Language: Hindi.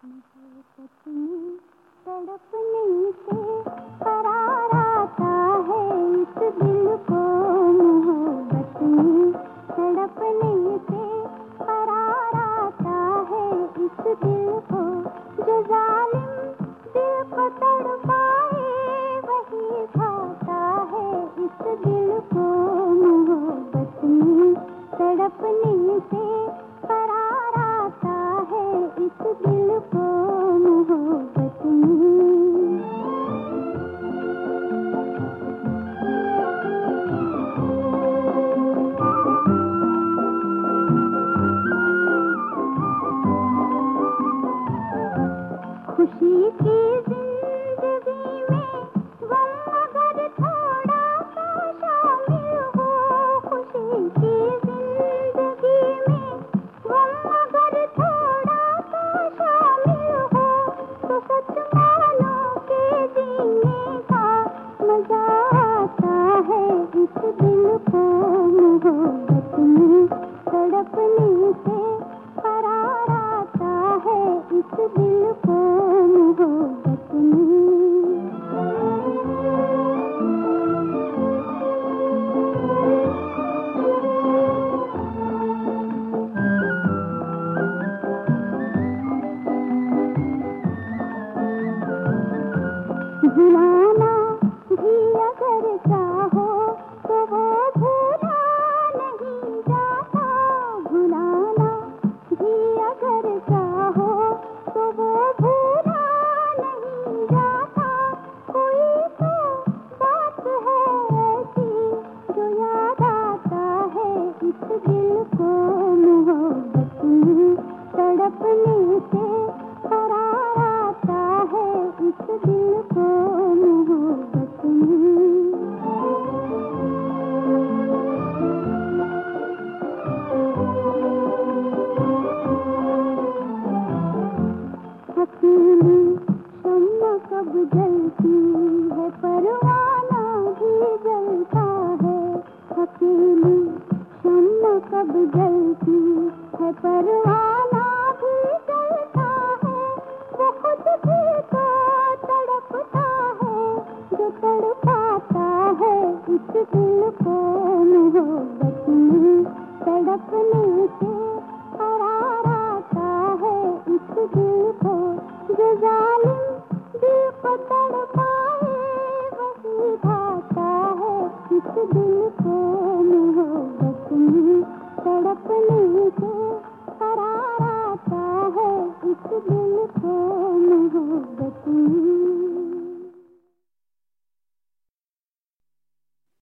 मोहब्बत में तड़पने से करार आता है इस दिल को, मोहब्बत में तड़पने से करार आता है इस दिल को। जो जालिम दिल को तड़पाए वही खाता है इस दिल को, मोहब्बत में तड़पने से करार आता है इस दिल को, मोहब्बत में। खुशी की जिंदगी में गम अगर थोड़ा सा शामिल हो, खुशी की जिंदगी में गम अगर थोड़ा सा शामिल हो, तो सच मानो के जीने का मजा आता है इस दिल को, मोहब्बत में तड़पने से करार आता है इस दिल को, मोहब्बत में। भुलाना भी अगर चाहो तो वो भूला नहीं जाता, भुलाना भी अगर चाहो तो वो भूला नहीं जाता। कोई तो बात है ऐसी जो याद आता है इस दिल को, मोहब्बत में तड़पने से करार आता है इस दिल को, मोहब्बत में। अकेली शम्मा कब जलती है परवाना भी जलता है, अकेली शम्मा कब जलती है परवाना भी जलता है। वो खुद भी तो तड़पता है जो तड़पाता है इस दिल को, मोहब्बत में तड़पने से करार आता है इस दिल को। जो जालिम दिल को तड़पाए वही भाता है इस दिल को, मोहब्बत में तड़पने